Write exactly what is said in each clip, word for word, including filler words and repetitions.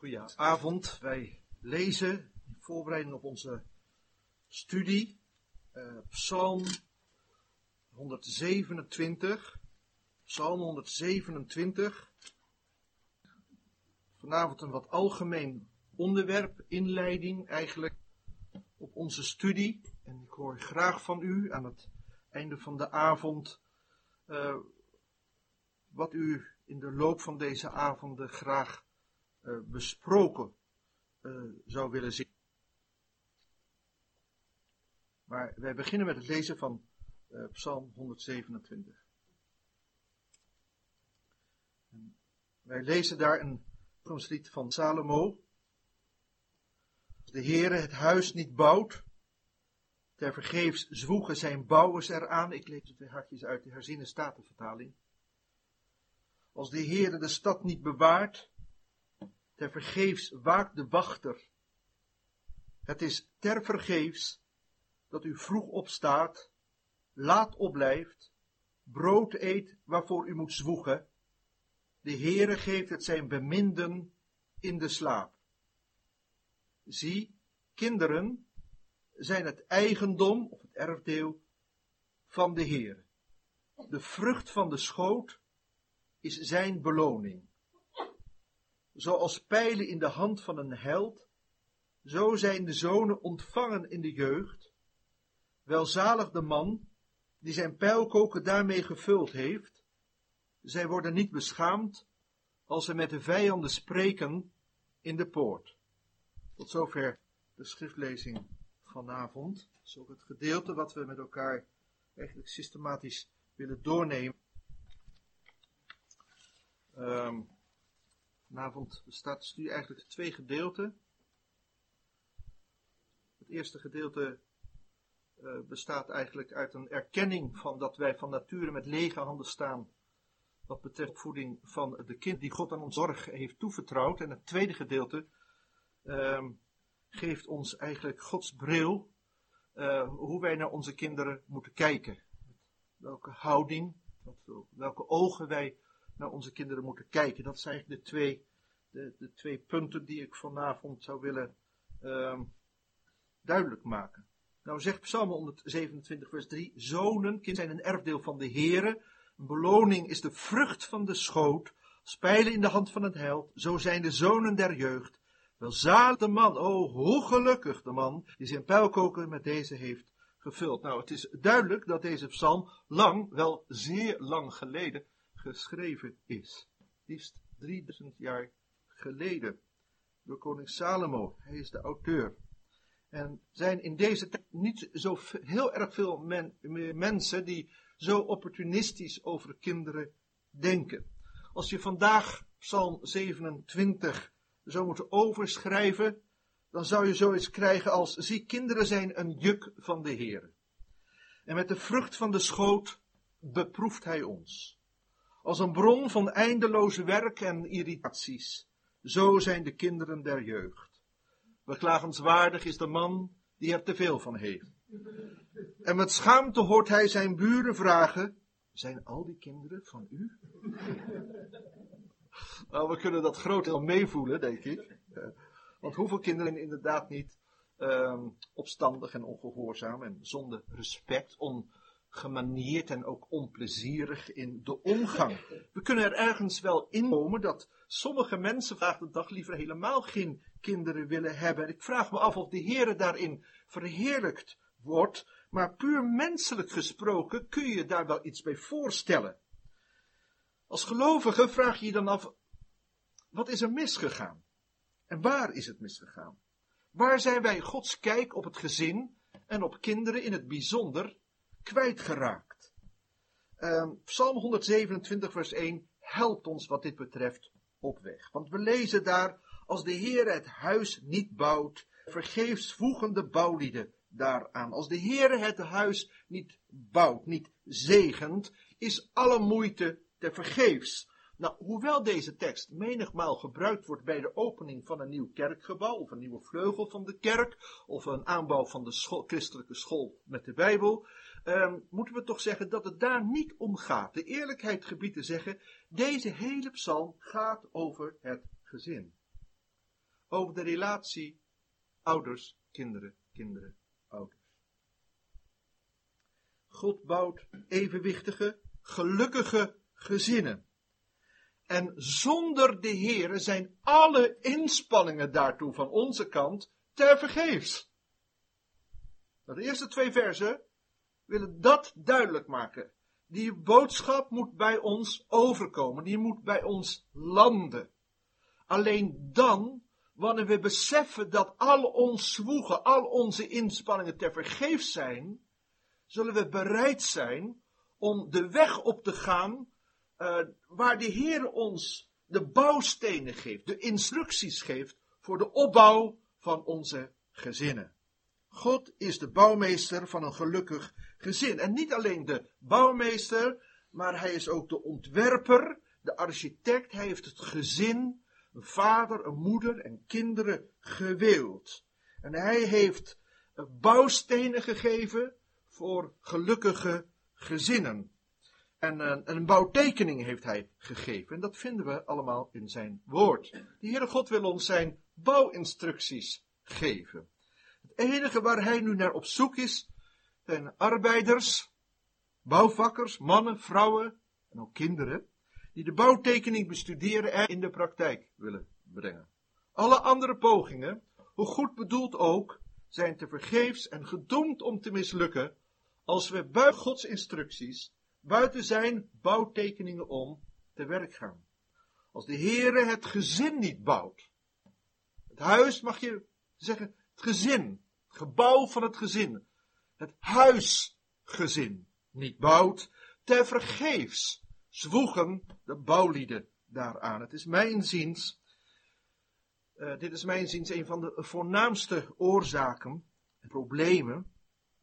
Goedenavond, wij lezen in voorbereiding op onze studie uh, Psalm honderdzevenentwintig. Psalm honderdzevenentwintig. Vanavond een wat algemeen onderwerp, inleiding eigenlijk op onze studie. En ik hoor graag van u aan het einde van de avond uh, wat u in de loop van deze avonden graag uh, besproken uh, zou willen zien. Maar wij beginnen met het lezen van uh, Psalm honderdzevenentwintig. En wij lezen daar een lied van Salomo. Als de Heere het huis niet bouwt, tevergeefs zwoegen zijn bouwers eraan. Ik lees het weer hardjes uit de herziene statenvertaling. Als de Heere de stad niet bewaart, tevergeefs waakt de wachter. Het is tevergeefs dat u vroeg opstaat, laat opblijft, brood eet waarvoor u moet zwoegen. De Heere geeft het zijn beminden in de slaap. Zie, kinderen zijn het eigendom of het erfdeel van de Heere. De vrucht van de schoot is zijn beloning. Zoals pijlen in de hand van een held, zo zijn de zonen ontvangen in de jeugd. Welzalig de man die zijn pijlkoker daarmee gevuld heeft. Zij worden niet beschaamd als ze met de vijanden spreken in de poort. Tot zover de schriftlezing vanavond. Dat is ook het gedeelte wat we met elkaar eigenlijk systematisch willen doornemen. Um, vanavond bestaat de studie eigenlijk uit twee gedeelten. Het eerste gedeelte uh, bestaat eigenlijk uit een erkenning van dat wij van nature met lege handen staan. Wat betreft de opvoeding van de kind die God aan ons zorg heeft toevertrouwd. En het tweede gedeelte um, geeft ons eigenlijk Gods bril. Uh, hoe wij naar onze kinderen moeten kijken. Welke houding, welke ogen wij naar onze kinderen moeten kijken. Dat zijn eigenlijk de twee, de, de twee punten die ik vanavond zou willen um, duidelijk maken. Nou zegt Psalm honderdzevenentwintig vers drie, zonen, kinderen zijn een erfdeel van de Heere. Een beloning is de vrucht van de schoot, als pijlen in de hand van het held, zo zijn de zonen der jeugd. Welzalig de man, oh hoe gelukkig de man, die zijn pijlkoker met deze heeft gevuld. Nou, het is duidelijk dat deze psalm lang, wel zeer lang geleden, geschreven is. Liefst drieduizend jaar geleden. Door koning Salomo. Hij is de auteur. En zijn in deze tijd niet zo heel erg veel men, mensen die zo opportunistisch over kinderen denken. Als je vandaag Psalm zevenentwintig zou moeten overschrijven, dan zou je zoiets krijgen als, zie, kinderen zijn een juk van de Heere. En met de vrucht van de schoot beproeft hij ons. Als een bron van eindeloze werk en irritaties. Zo zijn de kinderen der jeugd. Beklagenswaardig is de man die er te veel van heeft. En met schaamte hoort hij zijn buren vragen, zijn al die kinderen van u? Nou, we kunnen dat groot wel meevoelen, denk ik. Want hoeveel kinderen zijn inderdaad niet uh, opstandig en ongehoorzaam en zonder respect, ongemanierd en ook onplezierig in de omgang. We kunnen er ergens wel inkomen dat sommige mensen vandaag de dag liever helemaal geen kinderen willen hebben. Ik vraag me af of de Heere daarin verheerlijkt wordt, maar puur menselijk gesproken kun je daar wel iets bij voorstellen. Als gelovige vraag je je dan af, wat is er misgegaan? En waar is het misgegaan? Waar zijn wij Gods kijk op het gezin en op kinderen in het bijzonder kwijtgeraakt? Uh, Psalm honderdzevenentwintig vers één helpt ons wat dit betreft op weg. Want we lezen daar, als de Heere het huis niet bouwt, vergeefs voegen de bouwlieden daaraan. Als de Heere het huis niet bouwt, niet zegent, is alle moeite tevergeefs. Nou, hoewel deze tekst menigmaal gebruikt wordt bij de opening van een nieuw kerkgebouw, of een nieuwe vleugel van de kerk, of een aanbouw van de school, christelijke school met de Bijbel, eh, moeten we toch zeggen dat het daar niet om gaat. De eerlijkheid gebied te zeggen, deze hele psalm gaat over het gezin. over de relatie ouders, kinderen, kinderen, ouders. God bouwt evenwichtige, gelukkige gezinnen. En zonder de Heere zijn alle inspanningen daartoe van onze kant tevergeefs. De eerste twee versen willen dat duidelijk maken. Die boodschap moet bij ons overkomen, die moet bij ons landen. Alleen dan, wanneer we beseffen dat al ons zwoegen, al onze inspanningen tevergeefs zijn, zullen we bereid zijn om de weg op te gaan uh, waar de Heer ons de bouwstenen geeft, de instructies geeft voor de opbouw van onze gezinnen. God is de bouwmeester van een gelukkig gezin. En niet alleen de bouwmeester, maar hij is ook de ontwerper, de architect. Hij heeft het gezin, een vader, een moeder en kinderen gewild. En hij heeft bouwstenen gegeven voor gelukkige gezinnen. En een, een bouwtekening heeft hij gegeven. En dat vinden we allemaal in zijn woord. De Heere God wil ons zijn bouwinstructies geven. Het enige waar hij nu naar op zoek is, zijn arbeiders, bouwvakkers, mannen, vrouwen en ook kinderen, die de bouwtekening bestuderen en in de praktijk willen brengen. Alle andere pogingen, hoe goed bedoeld ook, zijn tevergeefs en gedoemd om te mislukken, als we buiten Gods instructies, buiten zijn bouwtekeningen om, te werk gaan. Als de Heere het gezin niet bouwt, het huis mag je zeggen, het gezin, het gebouw van het gezin, het huisgezin niet bouwt, tevergeefs zwoegen de bouwlieden daaraan. Het is mijnziens, uh, dit is mijnziens een van de voornaamste oorzaken en problemen,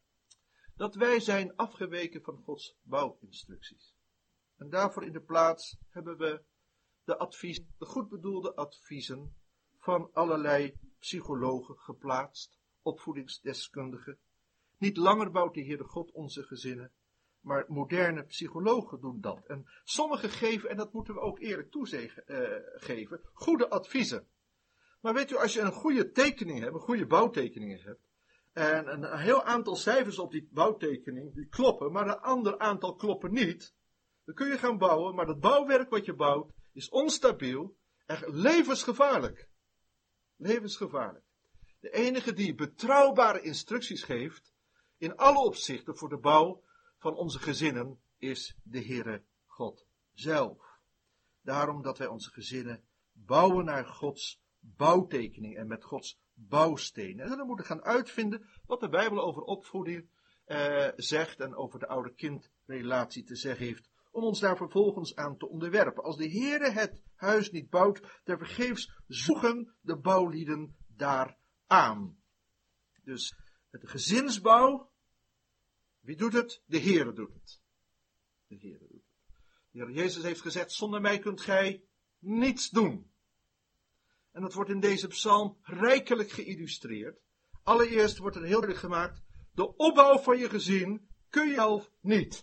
dat wij zijn afgeweken van Gods bouwinstructies. En daarvoor in de plaats hebben we de adviezen, de goed bedoelde adviezen van allerlei psychologen geplaatst, opvoedingsdeskundigen. Niet langer bouwt de Heere God onze gezinnen, maar moderne psychologen doen dat. En sommigen geven, en dat moeten we ook eerlijk toegeven, goede adviezen. Maar weet u, als je een goede tekening hebt, een goede bouwtekening hebt, en een heel aantal cijfers op die bouwtekening, die kloppen, maar een ander aantal kloppen niet, dan kun je gaan bouwen, maar dat bouwwerk wat je bouwt is onstabiel en levensgevaarlijk. Levensgevaarlijk. De enige die betrouwbare instructies geeft, in alle opzichten voor de bouw van onze gezinnen, is de Heere God zelf. Daarom dat wij onze gezinnen bouwen naar Gods bouwtekening en met Gods bouwstenen. En dan moeten we gaan uitvinden wat de Bijbel over opvoeding eh, zegt en over de ouder-kind-relatie te zeggen heeft, om ons daar vervolgens aan te onderwerpen. Als de Heere het huis niet bouwt, tevergeefs zoeken de bouwlieden daar aan. Dus de gezinsbouw, wie doet het? De Heere doet het. De Heere doet het. De Heer Jezus heeft gezegd, zonder mij kunt gij niets doen. En dat wordt in deze psalm rijkelijk geïllustreerd. Allereerst wordt er heel duidelijk gemaakt, de opbouw van je gezin kun je zelf niet.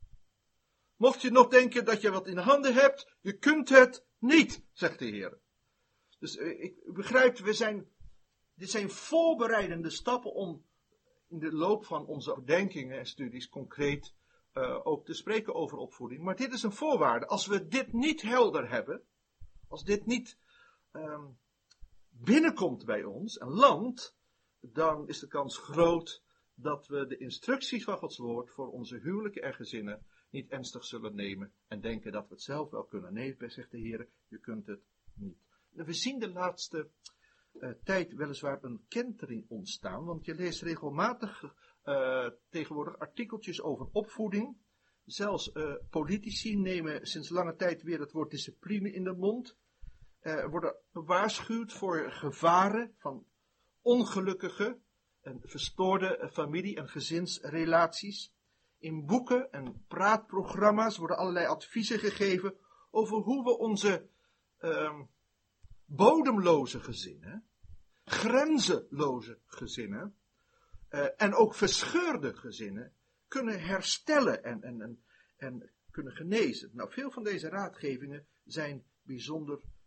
Mocht je nog denken dat je wat in de handen hebt, je kunt het niet, zegt de Heer. Dus ik begrijp, we zijn, dit zijn voorbereidende stappen om in de loop van onze overdenkingen en studies concreet uh, ook te spreken over opvoeding. Maar dit is een voorwaarde. Als we dit niet helder hebben, als dit niet um, binnenkomt bij ons en landt, dan is de kans groot dat we de instructies van Gods woord voor onze huwelijken en gezinnen niet ernstig zullen nemen en denken dat we het zelf wel kunnen. Nee, zegt de Heer, je kunt het niet. We zien de laatste uh, tijd weliswaar een kentering ontstaan, want je leest regelmatig uh, tegenwoordig artikeltjes over opvoeding. Zelfs uh, politici nemen sinds lange tijd weer het woord discipline in de mond. Er uh, worden gewaarschuwd voor gevaren van ongelukkige en verstoorde familie- en gezinsrelaties. In boeken en praatprogramma's worden allerlei adviezen gegeven over hoe we onze uh, bodemloze gezinnen, grenzeloze gezinnen uh, en ook verscheurde gezinnen kunnen herstellen en, en, en, en kunnen genezen. Nou, veel van deze raadgevingen zijn bijzonder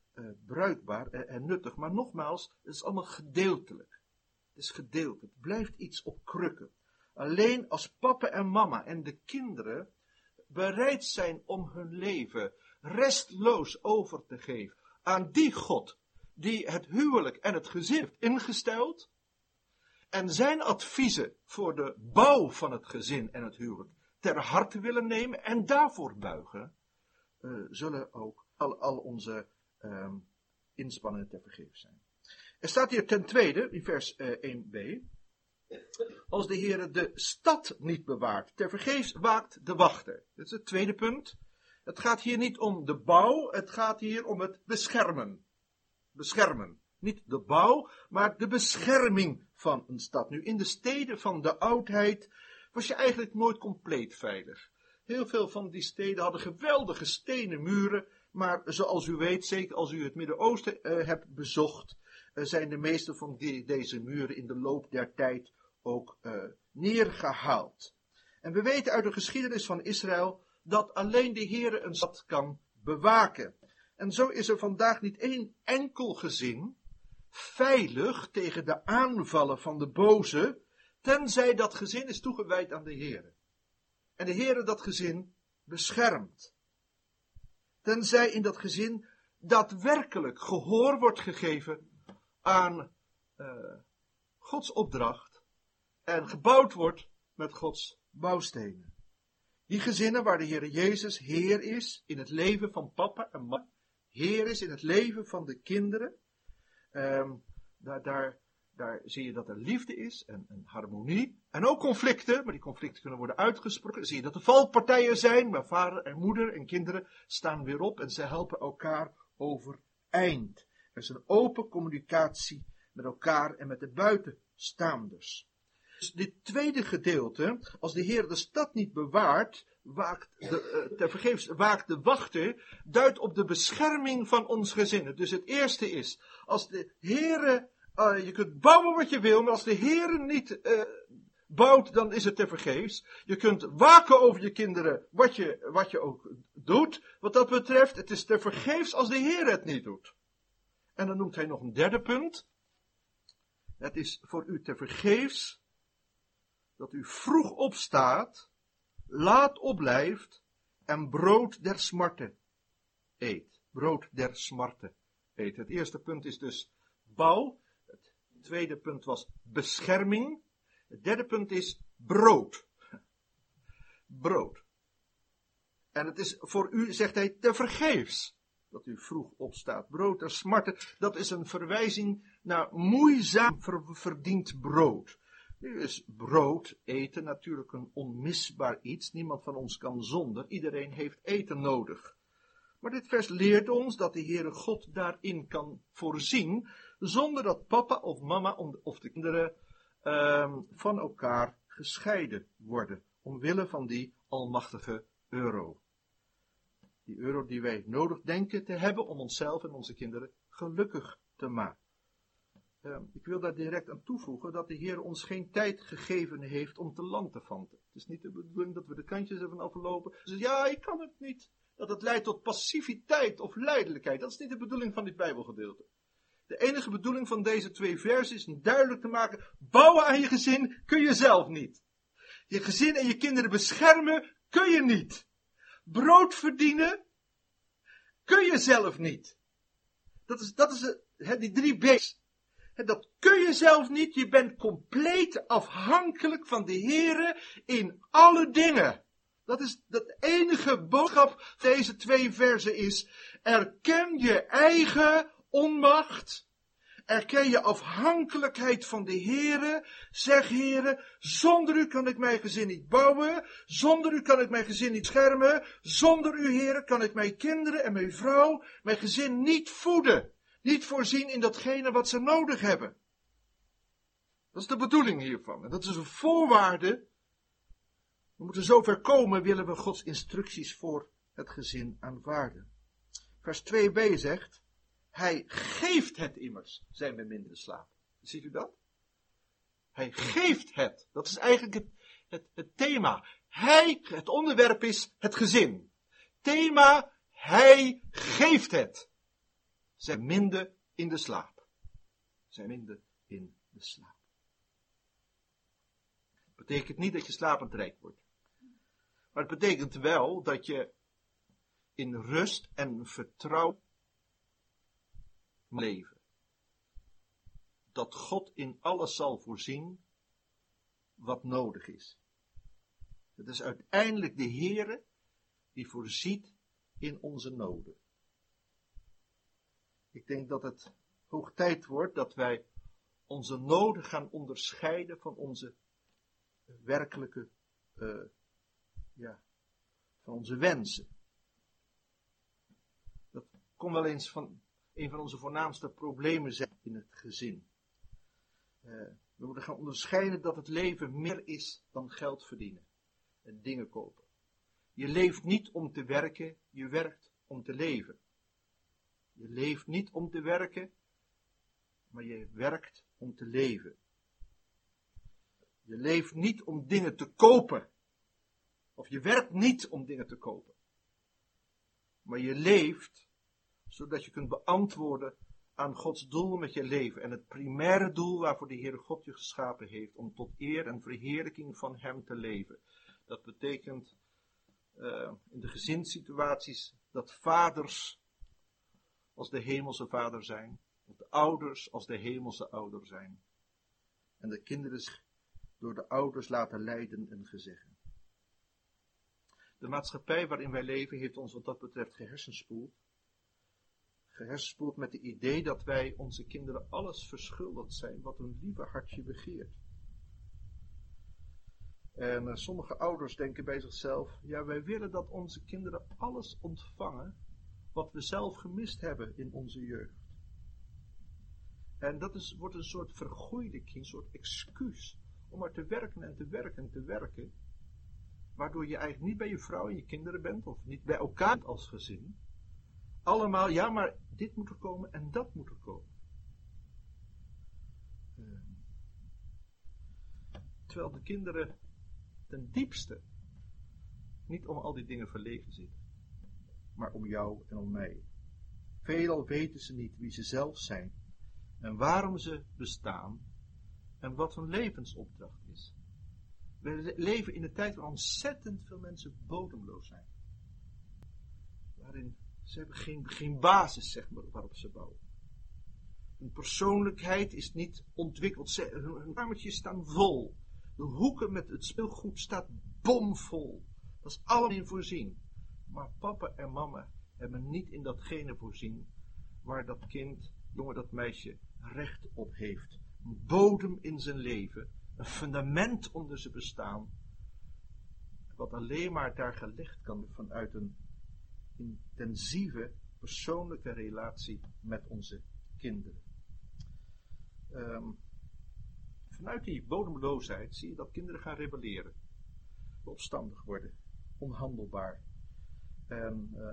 uh, bruikbaar en, en nuttig. Maar nogmaals, het is allemaal gedeeltelijk. Het is gedeeltelijk. Het blijft iets op krukken. Alleen als papa en mama en de kinderen bereid zijn om hun leven restloos over te geven aan die God die het huwelijk en het gezin heeft ingesteld en zijn adviezen voor de bouw van het gezin en het huwelijk ter harte willen nemen en daarvoor buigen, uh, zullen ook al, al onze uh, inspanningen te vergeefs zijn. Er staat hier ten tweede, in vers uh, één b, als de Heere de stad niet bewaart, ter vergeefs waakt de wachter. Dat is het tweede punt. Het gaat hier niet om de bouw, het gaat hier om het beschermen. Beschermen. Niet de bouw, maar de bescherming van een stad. Nu, in de steden van de oudheid was je eigenlijk nooit compleet veilig. Heel veel van die steden hadden geweldige stenen muren, maar zoals u weet, zeker als u het Midden-Oosten uh, hebt bezocht, uh, zijn de meeste van die, deze muren in de loop der tijd ook uh, neergehaald. En we weten uit de geschiedenis van Israël dat alleen de Heere een stad kan bewaken. En zo is er vandaag niet één enkel gezin veilig tegen de aanvallen van de boze, tenzij dat gezin is toegewijd aan de Heere. En de Heere dat gezin beschermt. Tenzij in dat gezin daadwerkelijk gehoor wordt gegeven aan uh, Gods opdracht en gebouwd wordt met Gods bouwstenen. Die gezinnen waar de Heere Jezus Heer is in het leven van papa en mama, Heer is in het leven van de kinderen, um, daar, daar, daar zie je dat er liefde is en, en harmonie en ook conflicten, maar die conflicten kunnen worden uitgesproken. Dan zie je dat er valpartijen zijn, maar vader en moeder en kinderen staan weer op en ze helpen elkaar overeind. Er is een open communicatie met elkaar en met de buitenstaanders. Dus dit tweede gedeelte, als de Heer de stad niet bewaart, waakt de, uh, ter vergeefs waakt de wachter, duidt op de bescherming van ons gezin. Dus het eerste is, als de Heer, uh, je kunt bouwen wat je wil, maar als de Heer niet uh, bouwt, dan is het ter vergeefs. Je kunt waken over je kinderen, wat je, wat je ook doet. Wat dat betreft, het is ter vergeefs als de Heer het niet doet. En dan noemt hij nog een derde punt. Het is voor u ter vergeefs dat u vroeg opstaat, laat opblijft en brood der smarte eet. Brood der smarte eet. Het eerste punt is dus bouw. Het tweede punt was bescherming. Het derde punt is brood. Brood. En het is voor u, zegt hij, te vergeefs dat u vroeg opstaat. Brood der smarte, dat is een verwijzing naar moeizaam verdiend brood. Nu is brood eten natuurlijk een onmisbaar iets. Niemand van ons kan zonder. Iedereen heeft eten nodig. Maar dit vers leert ons dat de Heere God daarin kan voorzien, zonder dat papa of mama of de kinderen uh, van elkaar gescheiden worden, omwille van die almachtige euro. Die euro die wij nodig denken te hebben om onszelf en onze kinderen gelukkig te maken. Uh, ik wil daar direct aan toevoegen dat de Heer ons geen tijd gegeven heeft om te lanterfanten. Het is niet de bedoeling dat we de kantjes ervan aflopen. Dus ja, ik kan het niet. Dat het leidt tot passiviteit of lijdelijkheid. Dat is niet de bedoeling van dit Bijbelgedeelte. De enige bedoeling van deze twee versen is om duidelijk te maken: bouwen aan je gezin kun je zelf niet. Je gezin en je kinderen beschermen kun je niet. Brood verdienen kun je zelf niet. Dat is, dat is he, die drie B's. Dat kun je zelf niet. Je bent compleet afhankelijk van de Heere in alle dingen. Dat is de enige boodschap van deze twee versen is: erken je eigen onmacht. Erken je afhankelijkheid van de Heere. Zeg Heere, zonder u kan ik mijn gezin niet bouwen. Zonder u kan ik mijn gezin niet schermen. Zonder u Heere kan ik mijn kinderen en mijn vrouw, mijn gezin niet voeden. Niet voorzien in datgene wat ze nodig hebben. Dat is de bedoeling hiervan. En dat is een voorwaarde. We moeten zover komen, willen we Gods instructies voor het gezin aanvaarden. Vers twee b zegt: hij geeft het immers, zijn beminde slaven. Ziet u dat? Hij geeft het. Dat is eigenlijk het, het, het thema. Hij, het onderwerp is het gezin. Thema, hij geeft het. zij minder in de slaap. Zij minder in de slaap. Dat betekent niet dat je slapend rijk wordt. Maar het betekent wel dat je in rust en vertrouwen leven. Dat God in alles zal voorzien wat nodig is. Het is uiteindelijk de Heere die voorziet in onze noden. Ik denk dat het hoog tijd wordt dat wij onze noden gaan onderscheiden van onze werkelijke, uh, ja, van onze wensen. Dat kon wel eens van een van onze voornaamste problemen zijn in het gezin. Uh, we moeten gaan onderscheiden dat het leven meer is dan geld verdienen en dingen kopen. Je leeft niet om te werken, je werkt om te leven. Je leeft niet om te werken, maar je werkt om te leven. Je leeft niet om dingen te kopen. Of je werkt niet om dingen te kopen. Maar je leeft zodat je kunt beantwoorden aan Gods doel met je leven. En het primaire doel waarvoor de Heere God je geschapen heeft. Om tot eer en verheerlijking van Hem te leven. Dat betekent uh, in de gezinssituaties dat vaders als de hemelse vader zijn. Of de ouders als de hemelse ouder zijn. En de kinderen door de ouders laten leiden en gezeggen. De maatschappij waarin wij leven heeft ons wat dat betreft gehersenspoeld. Gehersenspoeld met het idee dat wij onze kinderen alles verschuldigd zijn wat hun lieve hartje begeert. En uh, sommige ouders denken bij zichzelf, ja, wij willen dat onze kinderen alles ontvangen wat we zelf gemist hebben in onze jeugd. En dat is, wordt een soort vergoeilijking, een soort excuus om maar te werken en te werken en te werken. Waardoor je eigenlijk niet bij je vrouw en je kinderen bent, of niet bij elkaar als gezin. Allemaal, ja, maar dit moet er komen en dat moet er komen. Uh, terwijl de kinderen ten diepste niet om al die dingen verlegen zitten, maar om jou en om mij. Veelal weten ze niet wie ze zelf zijn en waarom ze bestaan en wat hun levensopdracht is. We leven in een tijd waar ontzettend veel mensen bodemloos zijn. Waarin ze hebben geen, geen basis, zeg maar, waarop ze bouwen. Hun persoonlijkheid is niet ontwikkeld. Ze, hun, hun kamertjes staan vol. De hoeken met het speelgoed staat bomvol. Dat is allemaal in voorzien. Maar papa en mama hebben niet in datgene voorzien waar dat kind, jongen, dat meisje recht op heeft. Een bodem in zijn leven. Een fundament onder zijn bestaan. Wat alleen maar daar gelegd kan vanuit een intensieve persoonlijke relatie met onze kinderen. Um, vanuit die bodemloosheid zie je dat kinderen gaan rebelleren. Opstandig worden. Onhandelbaar. En uh,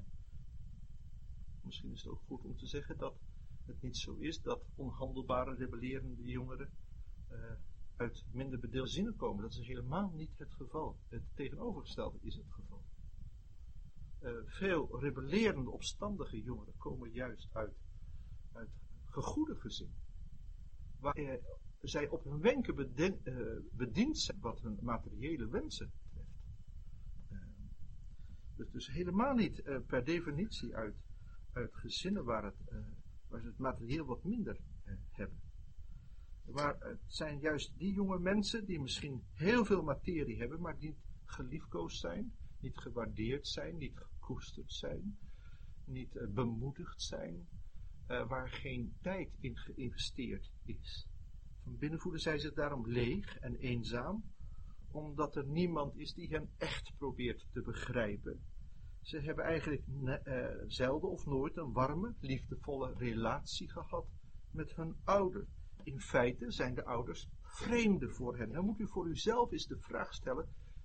misschien is het ook goed om te zeggen dat het niet zo is dat onhandelbare, rebellerende jongeren uh, uit minder bedeelde gezinnen komen. Dat is helemaal niet het geval. Het tegenovergestelde is het geval. Uh, veel rebellerende, opstandige jongeren komen juist uit, uit gegoede gezinnen. Waar uh, zij op hun wenken bedien, uh, bediend zijn wat hun materiële wensen betreft. Uh, dus, dus helemaal niet uh, per definitie uit, uit gezinnen waar, het, uh, waar ze het materieel wat minder uh, hebben. Maar het zijn juist die jonge mensen die misschien heel veel materie hebben, maar niet geliefkoosd zijn, niet gewaardeerd zijn, niet gekoesterd zijn, niet uh, bemoedigd zijn, uh, waar geen tijd in geïnvesteerd is. Van binnen voelen zij zich daarom leeg en eenzaam, omdat er niemand is die hen echt probeert te begrijpen. Ze hebben eigenlijk ne- uh, zelden of nooit een warme, liefdevolle relatie gehad met hun ouder. In feite zijn de ouders vreemden voor hen. Dan moet u voor uzelf eens de vraag stellen: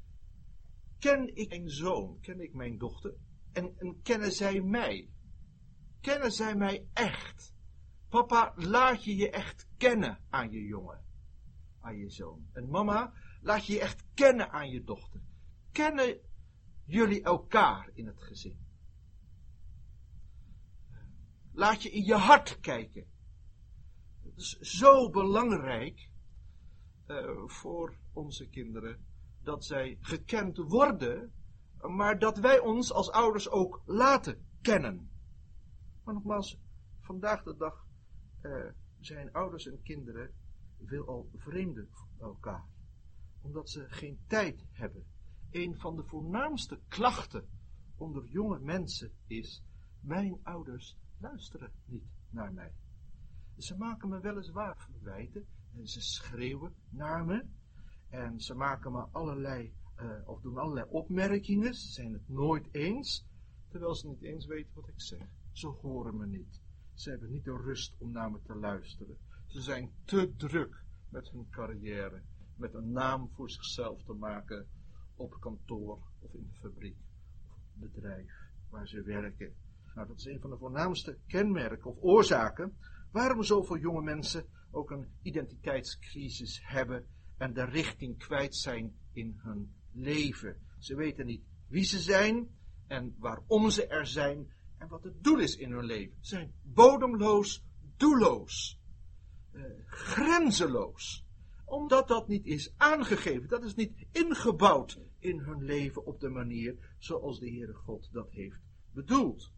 ken ik mijn zoon, ken ik mijn dochter en, en kennen zij mij? Kennen zij mij echt? Papa, laat je je echt kennen aan je jongen, aan je zoon. En mama, laat je je echt kennen aan je dochter. Kennen jullie elkaar in het gezin? Laat je in je hart kijken. Het is zo belangrijk uh, voor onze kinderen dat zij gekend worden, maar dat wij ons als ouders ook laten kennen. Maar nogmaals, vandaag de dag uh, zijn ouders en kinderen veelal vreemden van elkaar, omdat ze geen tijd hebben. Een van de voornaamste klachten onder jonge mensen is: mijn ouders luisteren niet naar mij. Ze maken me weliswaar verwijten en ze schreeuwen naar me en ze maken me allerlei uh, of doen allerlei opmerkingen. Ze zijn het nooit eens, terwijl ze niet eens weten wat ik zeg. Ze horen me niet. Ze hebben niet de rust om naar me te luisteren. Ze zijn te druk met hun carrière, met een naam voor zichzelf te maken op kantoor of in de fabriek of bedrijf waar ze werken. Nou, dat is een van de voornaamste kenmerken of oorzaken waarom zoveel jonge mensen ook een identiteitscrisis hebben en de richting kwijt zijn in hun leven. Ze weten niet wie ze zijn en waarom ze er zijn en wat het doel is in hun leven. Ze zijn bodemloos, doelloos, eh, grenzeloos. Omdat dat niet is aangegeven, dat is niet ingebouwd in hun leven op de manier zoals de Heere God dat heeft bedoeld.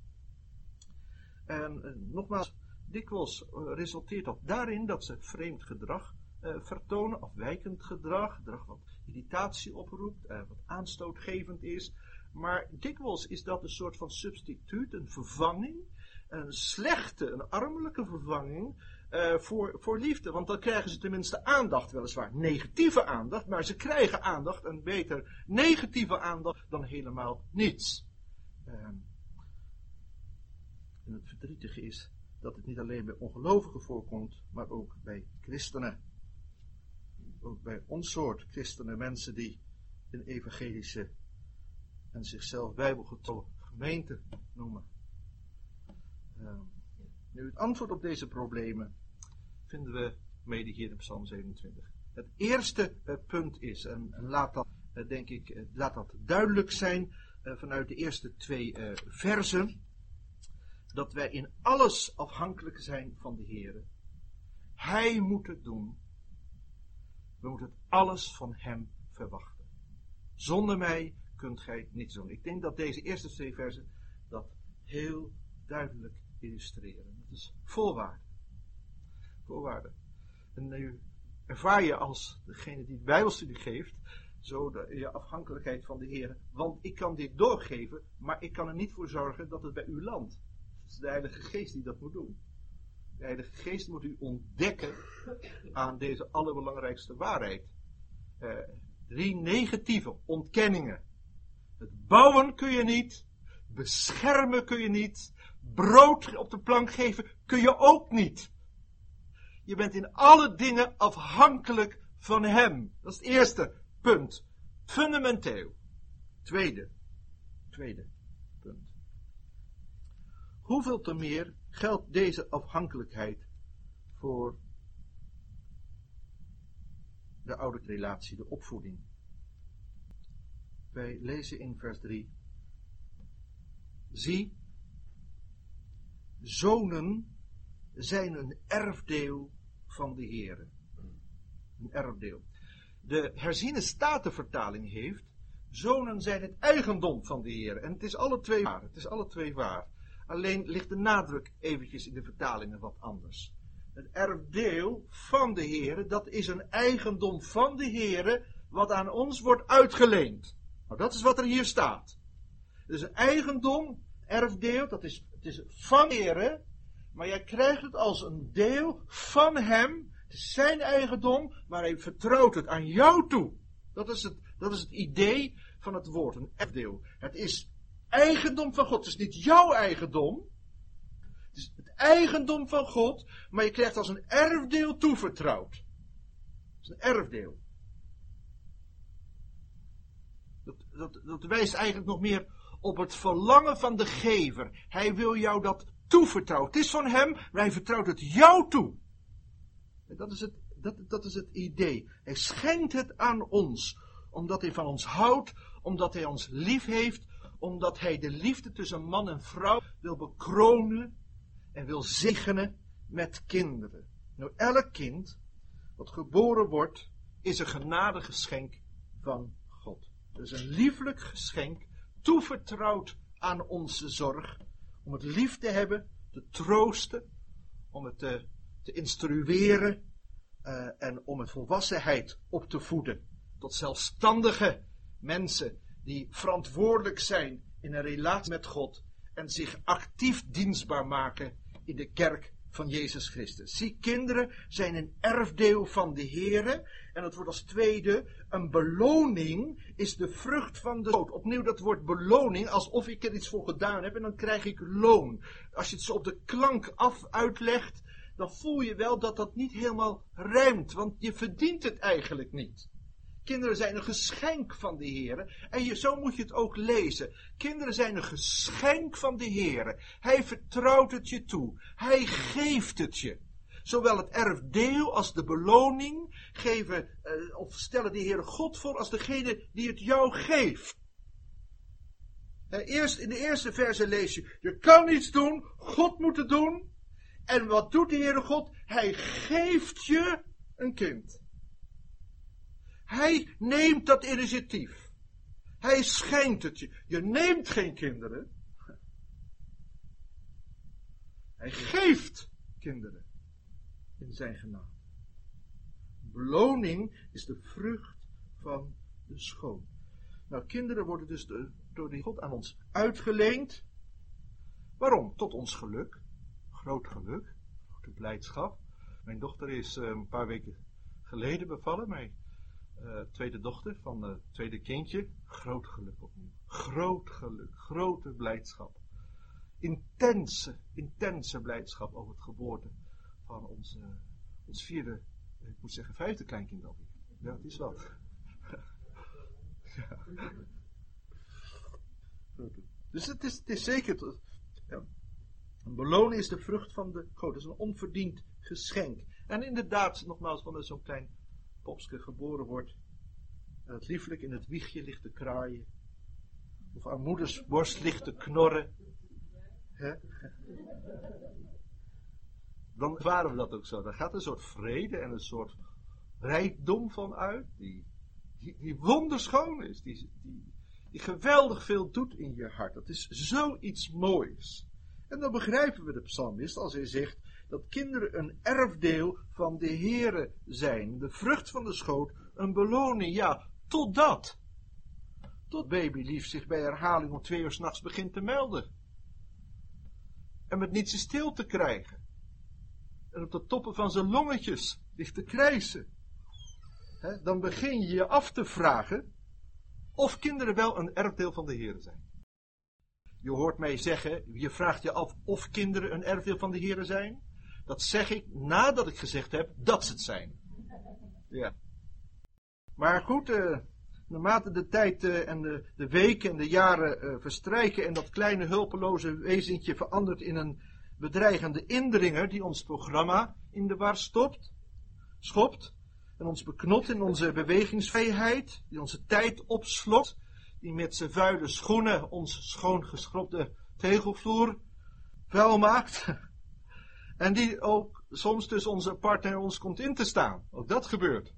En eh, nogmaals, dikwijls uh, resulteert dat daarin dat ze vreemd gedrag uh, vertonen, afwijkend gedrag, gedrag wat irritatie oproept, uh, wat aanstootgevend is. Maar dikwijls is dat een soort van substituut, een vervanging, een slechte, een armelijke vervanging uh, voor, voor liefde. Want dan krijgen ze tenminste aandacht, weliswaar negatieve aandacht, maar ze krijgen aandacht en beter negatieve aandacht dan helemaal niets. Uh, en het verdrietige is dat het niet alleen bij ongelovigen voorkomt, maar ook bij christenen. Ook bij ons soort christenen, mensen die een evangelische en zichzelf bijbelgetrouwe gemeente noemen. Uh, nu, het antwoord op deze problemen vinden we mede hier in Psalm zevenentwintig. Het eerste uh, punt is, en, en laat dat, uh, denk ik, uh, laat dat duidelijk zijn uh, vanuit de eerste twee uh, versen, dat wij in alles afhankelijk zijn van de Heere. Hij moet het doen. We moeten het alles van hem verwachten. Zonder mij kunt gij niets doen. Ik denk dat deze eerste twee versen dat heel duidelijk illustreren. Het is voorwaarde. Voorwaarde. En nu ervaar je als degene die de Bijbelstudie geeft, zo de, je afhankelijkheid van de Heere. Want ik kan dit doorgeven, maar ik kan er niet voor zorgen dat het bij u landt. Het is de Heilige Geest die dat moet doen. De Heilige Geest moet u ontdekken aan deze allerbelangrijkste waarheid. Uh, drie negatieve ontkenningen. Het bouwen kun je niet. Beschermen kun je niet. Brood op de plank geven kun je ook niet. Je bent in alle dingen afhankelijk van hem. Dat is het eerste punt. Fundamenteel. Tweede. Tweede punt. Hoeveel te meer geldt deze afhankelijkheid voor de ouderrelatie, de opvoeding. Wij lezen in vers drie. Zie, zonen zijn een erfdeel van de Heere. Een erfdeel. De herziene statenvertaling heeft, zonen zijn het eigendom van de Heere. En het is alle twee waar. Het is alle twee waar. Alleen ligt de nadruk eventjes in de vertalingen wat anders. Het erfdeel van de Heere, dat is een eigendom van de Heere, wat aan ons wordt uitgeleend. Nou, dat is wat er hier staat. Dus een eigendom, erfdeel, dat is, het is van de Heere, maar jij krijgt het als een deel van hem. Het is zijn eigendom, maar hij vertrouwt het aan jou toe. Dat is het, dat is het idee van het woord, een erfdeel. Het is eigendom van God. Het is niet jouw eigendom. Het is het eigendom van God, maar je krijgt als een erfdeel toevertrouwd. Het is een erfdeel. Dat, dat, dat wijst eigenlijk nog meer op het verlangen van de gever. Hij wil jou dat toevertrouwen. Het is van hem, maar hij vertrouwt het jou toe. En dat is het, dat, dat is het idee. Hij schenkt het aan ons, omdat hij van ons houdt, omdat hij ons lief heeft, omdat hij de liefde tussen man en vrouw wil bekronen. en wil zegenen met kinderen. Nou, elk kind wat geboren wordt, is een genadegeschenk van God. Het is een lieflijk geschenk, toevertrouwd aan onze zorg, om het lief te hebben, te troosten, om het te, te instrueren uh, en om het volwassenheid op te voeden. Tot zelfstandige mensen die verantwoordelijk zijn in een relatie met God en zich actief dienstbaar maken in de kerk van Jezus Christus. Zie, kinderen zijn een erfdeel van de Here. En het wordt als tweede, een beloning is de vrucht van de dood. Opnieuw dat woord beloning, alsof ik er iets voor gedaan heb en dan krijg ik loon. Als je het zo op de klank af uitlegt, dan voel je wel dat dat niet helemaal rijmt, want je verdient het eigenlijk niet. Kinderen zijn een geschenk van de Heere. En je, zo moet je het ook lezen. Kinderen zijn een geschenk van de Heere. Hij vertrouwt het je toe. Hij geeft het je. Zowel het erfdeel als de beloning geven, uh, of stellen de Heere God voor als degene die het jou geeft. Uh, eerst, in de eerste verse lees je, je kan iets doen, God moet het doen. En wat doet de Heere God? Hij geeft je een kind. Hij neemt dat initiatief. Hij schenkt het je. Je neemt geen kinderen. Hij geeft kinderen in zijn genade. Beloning is de vrucht van de schoon. Nou, kinderen worden dus de, door die God aan ons uitgeleend. Waarom? Tot ons geluk. Groot geluk. Grote blijdschap. Mijn dochter is uh, een paar weken geleden bevallen. Mijn Uh, tweede dochter van het uh, tweede kindje. Groot geluk opnieuw. Groot geluk. Grote blijdschap. Intense, intense blijdschap over het geboorte van ons, uh, ons vierde, ik moet zeggen vijfde kleinkind alweer. Ja, het is wat. Ja. Dus het is, het is zeker, ja. Een beloning is de vrucht van de God. Het is een onverdiend geschenk. En inderdaad, nogmaals, wanneer zo'n klein popske geboren wordt, en het lieflijk in het wiegje ligt te kraaien, of aan moeders borst ligt te knorren, hè? Dan ervaren we dat ook zo. Daar gaat een soort vrede en een soort rijkdom van uit, die, die, die wonderschoon is, die, die, die geweldig veel doet in je hart. Dat is zoiets moois. En dan begrijpen we de psalmist als hij zegt dat kinderen een erfdeel van de Heere zijn. De vrucht van de schoot, een beloning. Ja, totdat. Tot babylief zich bij herhaling om twee uur 's nachts begint te melden. En met niets stil te krijgen. En op de toppen van zijn longetjes ligt te krijsen. He, dan begin je je af te vragen of kinderen wel een erfdeel van de Heere zijn. Je hoort mij zeggen, je vraagt je af of kinderen een erfdeel van de Heere zijn. Dat zeg ik nadat ik gezegd heb dat ze het zijn. Ja. Maar goed, uh, naarmate de tijd uh, en de, de weken en de jaren uh, verstrijken en dat kleine hulpeloze wezentje verandert in een bedreigende indringer die ons programma in de war stopt, schopt en ons beknot in onze bewegingsvrijheid, die onze tijd opslokt, die met zijn vuile schoenen ons schoongeschrobde tegelvloer vuil maakt. En die ook soms tussen onze partner en ons komt in te staan. Ook dat gebeurt.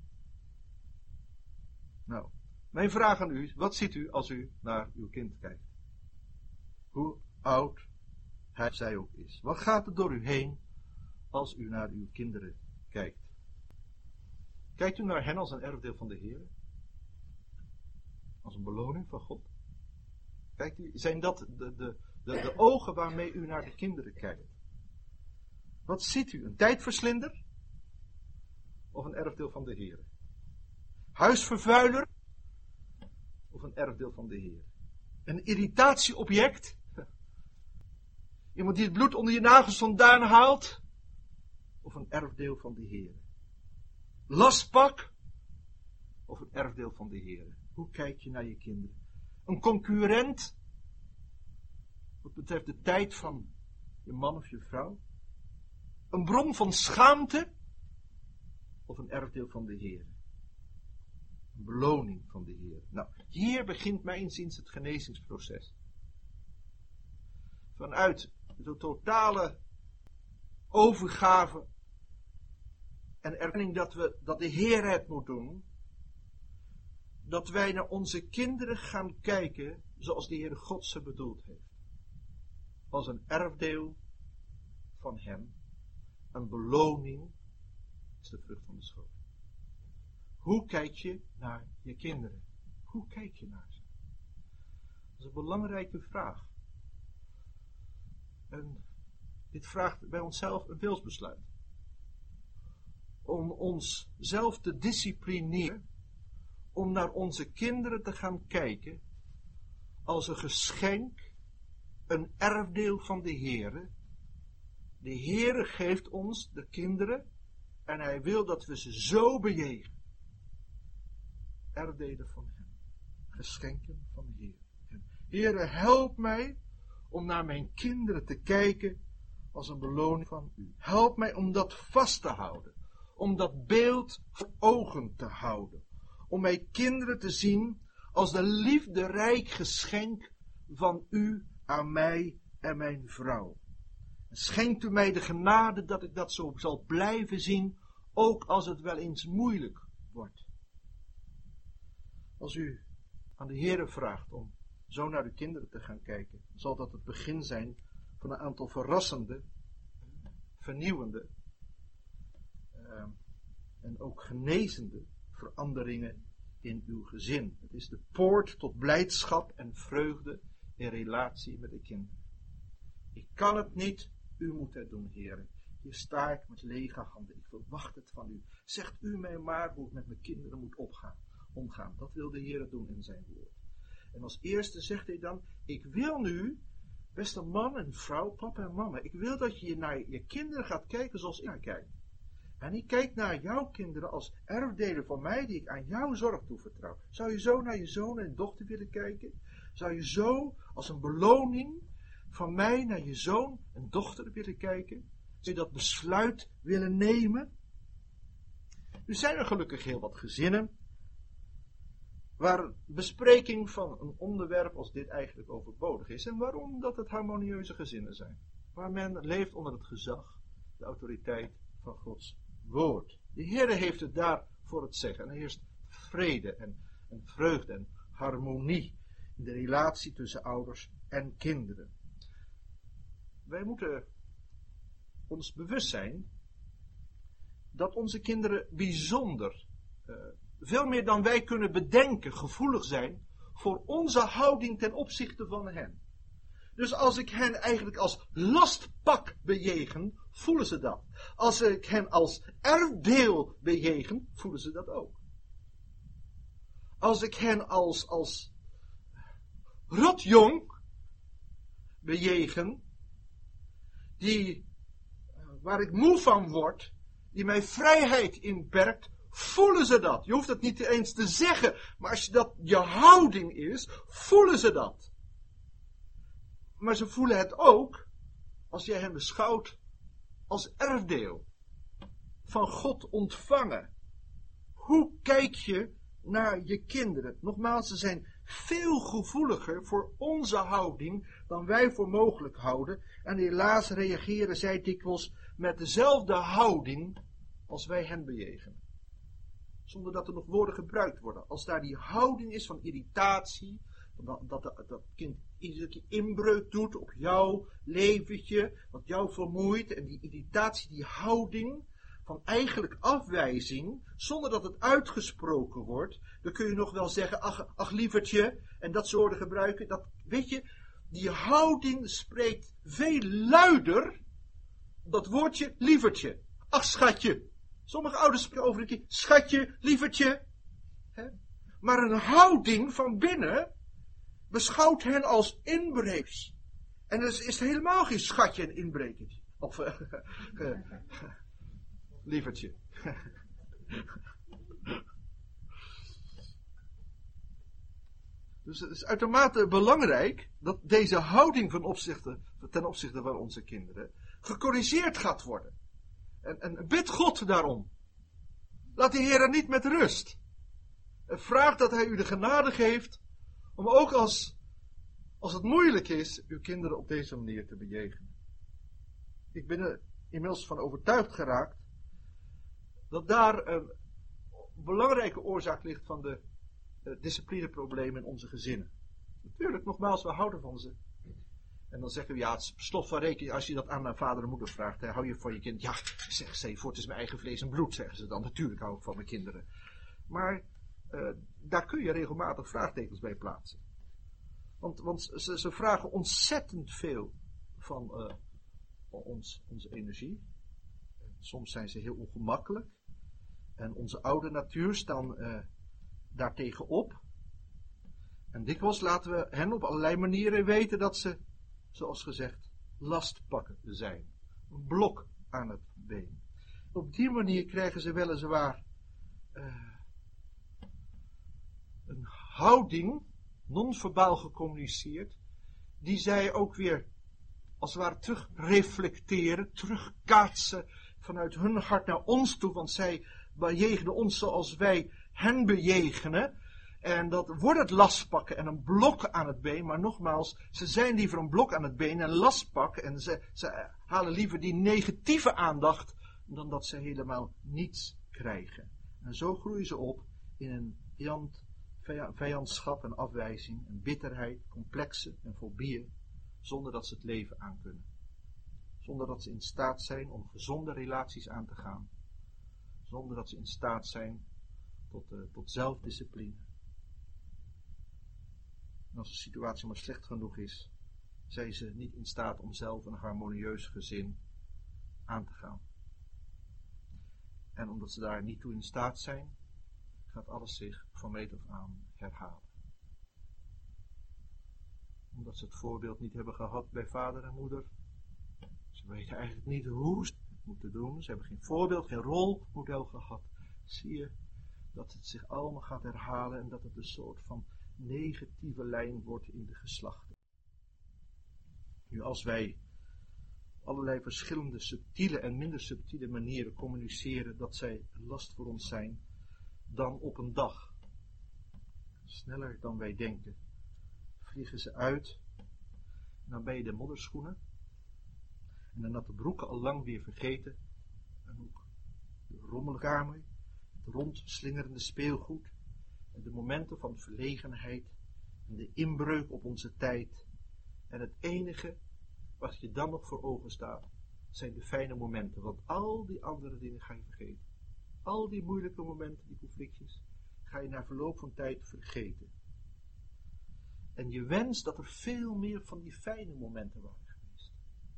Nou, mijn vraag aan u is, wat ziet u als u naar uw kind kijkt? Hoe oud hij zij ook is. Wat gaat er door u heen als u naar uw kinderen kijkt? Kijkt u naar hen als een erfdeel van de Heer? Als een beloning van God? Kijkt u, zijn dat de, de, de, de ogen waarmee u naar de kinderen kijkt? Wat ziet u? Een tijdverslinder? Of een erfdeel van de Heer? Huisvervuiler? Of een erfdeel van de Heer? Een irritatieobject? Iemand die het bloed onder je nagels vandaan haalt? Of een erfdeel van de Heer? Lastpak? Of een erfdeel van de Heer? Hoe kijk je naar je kinderen? Een concurrent? Wat betreft de tijd van je man of je vrouw? Een bron van schaamte? Of een erfdeel van de Heer? Een beloning van de Heer. Nou, hier begint mijn inziens het genezingsproces. Vanuit de totale overgave en erkenning dat, we, dat de Heer het moet doen, dat wij naar onze kinderen gaan kijken zoals de Heer God ze bedoeld heeft. Als een erfdeel van Hem, een beloning, is de vrucht van de schoot. Hoe kijk je naar je kinderen? Hoe kijk je naar ze? Dat is een belangrijke vraag. En dit vraagt bij onszelf een wilsbesluit. Om ons zelf te disciplineren, om naar onze kinderen te gaan kijken als een geschenk, een erfdeel van de Heere. De Heere geeft ons de kinderen en Hij wil dat we ze zo bejegenen. Erfdelen van Hem. Geschenken van de Heer. Heere, help mij om naar mijn kinderen te kijken als een beloning van U. Help mij om dat vast te houden. Om dat beeld voor ogen te houden. Om mijn kinderen te zien als de liefderijk geschenk van U aan mij en mijn vrouw. Schenkt U mij de genade dat ik dat zo zal blijven zien, ook als het wel eens moeilijk wordt. Als u aan de Heere vraagt om zo naar uw kinderen te gaan kijken, zal dat het begin zijn van een aantal verrassende, vernieuwende uh, en ook genezende veranderingen in uw gezin. Het is de poort tot blijdschap en vreugde in relatie met de kinderen. Ik kan het niet, u moet het doen, Heere. Hier sta ik met lege handen, ik verwacht het van u. Zegt u mij maar hoe ik met mijn kinderen moet opgaan, omgaan. Dat wil de Heere doen in zijn woord. En als eerste zegt hij dan, ik wil nu, beste man en vrouw, papa en mama, ik wil dat je naar je kinderen gaat kijken zoals ik naar kijk. En ik kijk naar jouw kinderen als erfdelen van mij die ik aan jouw zorg toevertrouw. Zou je zo naar je zoon en dochter willen kijken? Zou je zo als een beloning van mij naar je zoon en dochter willen kijken? Zou je dat besluit willen nemen? Nu zijn er gelukkig heel wat gezinnen waar bespreking van een onderwerp als dit eigenlijk overbodig is. En waarom? Omdat het harmonieuze gezinnen zijn. Waar men leeft onder het gezag, de autoriteit van Gods woord. De Heere heeft het daar voor het zeggen. En er heerst vrede en, en vreugde en harmonie in de relatie tussen ouders en kinderen. Wij moeten ons bewust zijn dat onze kinderen bijzonder, uh, veel meer dan wij kunnen bedenken, gevoelig zijn voor onze houding ten opzichte van hen. Dus als ik hen eigenlijk als lastpak bejegen, voelen ze dat. Als ik hen als erfdeel bejegen, voelen ze dat ook. Als ik hen als, als rotjong bejegen, die, waar ik moe van word, die mijn vrijheid inperkt, voelen ze dat. Je hoeft het niet eens te zeggen, maar als dat je houding is, voelen ze dat. Maar ze voelen het ook als jij hen beschouwt als erfdeel van God ontvangen. Hoe kijk je naar je kinderen? Nogmaals, ze zijn veel gevoeliger voor onze houding dan wij voor mogelijk houden. En helaas reageren zij dikwijls met dezelfde houding als wij hen bejegenen. Zonder dat er nog woorden gebruikt worden. Als daar die houding is van irritatie, dat, dat, dat kind iedere keer inbreuk doet op jouw leventje, wat jou vermoeit, en die irritatie, die houding van eigenlijk afwijzing, zonder dat het uitgesproken wordt, dan kun je nog wel zeggen, ach, ach lievertje, en dat soort woorden gebruiken. Dat, weet je, die houding spreekt veel luider, dat woordje lievertje. Ach schatje. Sommige ouders spreken over een keer, schatje, lievertje. He? Maar een houding van binnen beschouwt hen als inbrekers. En er is, is helemaal geen schatje en inbrekertje. Of uh, uh, lievertje. Dus het is uitermate belangrijk dat deze houding van opzichte, ten opzichte van onze kinderen gecorrigeerd gaat worden. En, en bid God daarom. Laat de Heer er niet met rust. En vraag dat Hij u de genade geeft om ook als, als het moeilijk is, uw kinderen op deze manier te bejegenen. Ik ben er inmiddels van overtuigd geraakt dat daar een belangrijke oorzaak ligt van de uh, disciplineproblemen in onze gezinnen. Natuurlijk, nogmaals, we houden van ze. En dan zeggen we, ja, het is slot van rekening, als je dat aan vader en moeder vraagt, hè, hou je van je kind? Ja, zeg ze, voor het is mijn eigen vlees en bloed, zeggen ze dan. Natuurlijk hou ik van mijn kinderen. Maar uh, daar kun je regelmatig vraagtekens bij plaatsen. Want, want ze, ze vragen ontzettend veel van uh, ons, onze energie. Soms zijn ze heel ongemakkelijk. En onze oude natuur staan uh, daartegen op. En dikwijls laten we hen op allerlei manieren weten dat ze, zoals gezegd, lastpakken zijn. Een blok aan het been. Op die manier krijgen ze weliswaar uh, een houding, non-verbaal gecommuniceerd, die zij ook weer als het ware terug reflecteren, terugkaatsen vanuit hun hart naar ons toe, want zij bejegenen ons zoals wij hen bejegenen. En dat wordt het lastpakken en een blok aan het been, maar nogmaals, ze zijn liever een blok aan het been en lastpakken en ze, ze halen liever die negatieve aandacht dan dat ze helemaal niets krijgen. En zo groeien ze op in een vijand, vijandschap en afwijzing, en bitterheid, complexen en fobieën, zonder dat ze het leven aankunnen. Zonder dat ze in staat zijn om gezonde relaties aan te gaan. Zonder dat ze in staat zijn tot, uh, tot zelfdiscipline. En als de situatie maar slecht genoeg is, zijn ze niet in staat om zelf een harmonieus gezin aan te gaan. En omdat ze daar niet toe in staat zijn, gaat alles zich van meet af aan herhalen. Omdat ze het voorbeeld niet hebben gehad bij vader en moeder. Ze weten eigenlijk niet hoe ze het moeten doen. Ze hebben geen voorbeeld, geen rolmodel gehad. Zie je dat het zich allemaal gaat herhalen en dat het een soort van negatieve lijn wordt in de geslachten. Nu, als wij allerlei verschillende subtiele en minder subtiele manieren communiceren dat zij een last voor ons zijn, dan op een dag, sneller dan wij denken, vliegen ze uit en dan ben je de modderschoenen en de natte broeken al lang weer vergeten en ook de rommelkamer, het rondslingerende speelgoed en de momenten van verlegenheid en de inbreuk op onze tijd. En het enige wat je dan nog voor ogen staat, zijn de fijne momenten. Want al die andere dingen ga je vergeten. Al die moeilijke momenten, die conflictjes, ga je na verloop van tijd vergeten. En je wenst dat er veel meer van die fijne momenten waren geweest.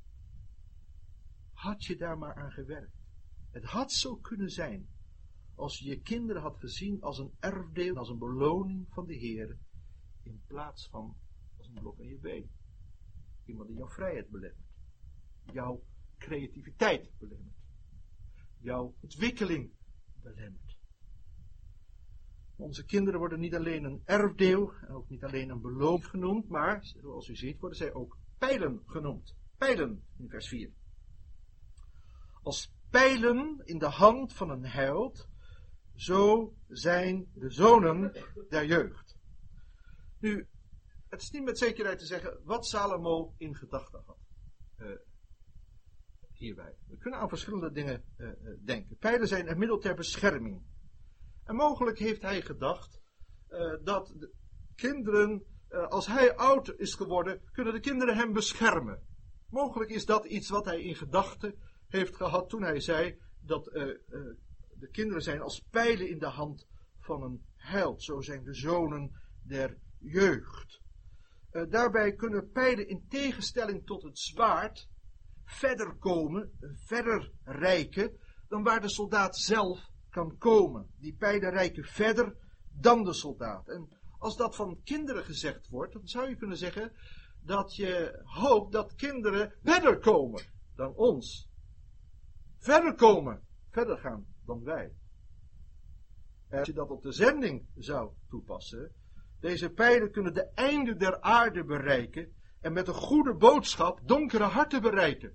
Had je daar maar aan gewerkt. Het had zo kunnen zijn, als je je kinderen had gezien als een erfdeel, als een beloning van de Heer, in plaats van als een blok aan je been. Iemand die jouw vrijheid belemmert, jouw creativiteit belemmert, jouw ontwikkeling belemmert. Onze kinderen worden niet alleen een erfdeel en ook niet alleen een beloning genoemd, maar, zoals u ziet, worden zij ook pijlen genoemd. Pijlen in vers vier. Als pijlen in de hand van een held, zo zijn de zonen der jeugd. Nu, het is niet met zekerheid te zeggen wat Salomo in gedachten had. Uh, hierbij. We kunnen aan verschillende dingen uh, uh, denken. Pijlen zijn een middel ter bescherming. En mogelijk heeft hij gedacht uh, dat de kinderen, uh, als hij oud is geworden, kunnen de kinderen hem beschermen. Mogelijk is dat iets wat hij in gedachten heeft gehad toen hij zei dat uh, uh, de kinderen zijn als pijlen in de hand van een held. Zo zijn de zonen der jeugd. Uh, daarbij kunnen pijlen in tegenstelling tot het zwaard verder komen, verder reiken, dan waar de soldaat zelf kan komen. Die pijlen reiken verder dan de soldaat. En als dat van kinderen gezegd wordt, dan zou je kunnen zeggen dat je hoopt dat kinderen verder komen dan ons. Verder komen, verder gaan dan wij. En als je dat op de zending zou toepassen, deze pijlen kunnen de einde der aarde bereiken en met een goede boodschap donkere harten bereiken.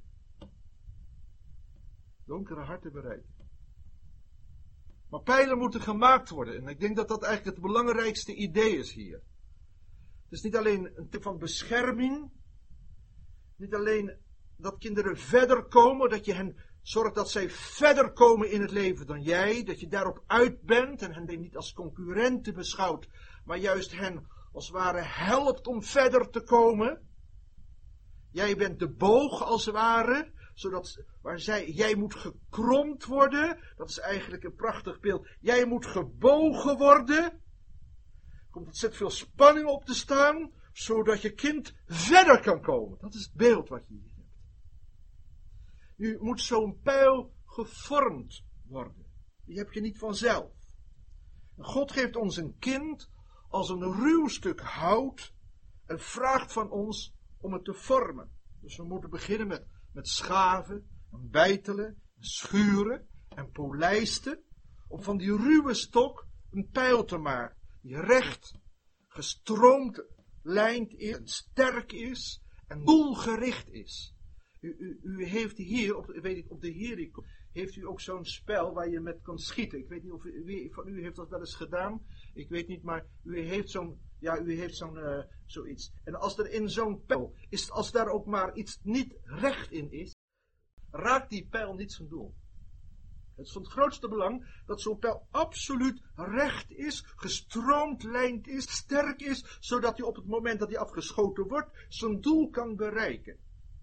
Donkere harten bereiken. Maar pijlen moeten gemaakt worden. En ik denk dat dat eigenlijk het belangrijkste idee is hier. Het is niet alleen een tip van bescherming. Niet alleen dat kinderen verder komen, dat je hen zorgt dat zij verder komen in het leven dan jij, dat je daarop uit bent en hen niet als concurrenten beschouwt, maar juist hen als het ware helpt om verder te komen. Jij bent de boog als het ware, zodat waar zij, jij moet gekromd worden, dat is eigenlijk een prachtig beeld. Jij moet gebogen worden. Er komt ontzettend veel spanning op te staan, zodat je kind verder kan komen. Dat is het beeld wat je hier hebt. Nu moet zo'n pijl gevormd worden. Die heb je niet vanzelf. God geeft ons een kind als een ruw stuk hout en vraagt van ons om het te vormen. Dus we moeten beginnen met, met schaven, en bijtelen, en schuren en polijsten, om van die ruwe stok een pijl te maken, die recht, gestroomd, lijnd is, en sterk is en doelgericht is. U, u, u heeft hier, op, weet ik, op de Jericho, heeft u ook zo'n spel waar je met kan schieten. Ik weet niet of wie van u heeft dat wel eens gedaan. Ik weet niet, maar u heeft zo'n, ja, u heeft zo'n, uh, zoiets. En als er in zo'n pijl, is, als daar ook maar iets niet recht in is, raakt die pijl niet zijn doel. Het is van het grootste belang dat zo'n pijl absoluut recht is, gestroomd lijnd is, sterk is, zodat hij op het moment dat hij afgeschoten wordt, zijn doel kan bereiken.